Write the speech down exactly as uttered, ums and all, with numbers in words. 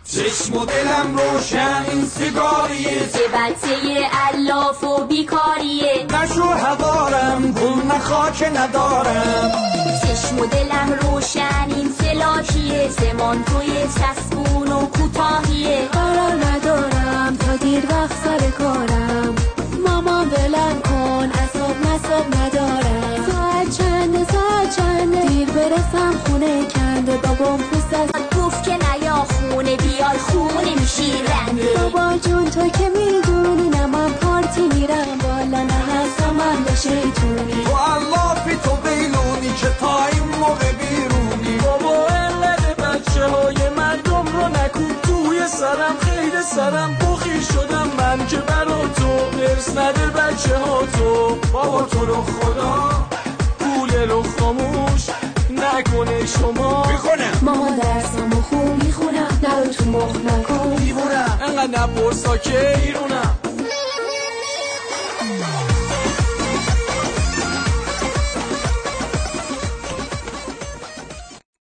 چشم و دلم روشن این سیگاریه، چه بچه علاف و بیکاریه، نشو هوارم پول نه خاک ندارم. چشم و دلم روشن این سلاکیه، زمان توی چسبون و کوتاهیه. قرار ندارم تا دیر وقت سر کارم، مامان ولم کن عصاب نصاب ندارم. ساعت چنده ساعت چنده دیر برسم خونه کنده، بابام پوست از گفت که نیا خونه بیای خونه میشی رنده. بابا جون تو که میدونی نه من پارتی میرم بالا، نه هستم من به شیطونی. تو علافی تو بیلونی که تا این موقع بیرونی. بابا علت بچه های مردم رو نکن توی سرم، خیلی سرم بخی شدم من که برا تو ارس نده بچه ها تو. بابا تو رو خدا پول رو خاموش نکنه شما. میخونم ماما درسمو خوب میخونم، نرو تو مخ نکن دیوونم انقدر نپرسا که ایرونم.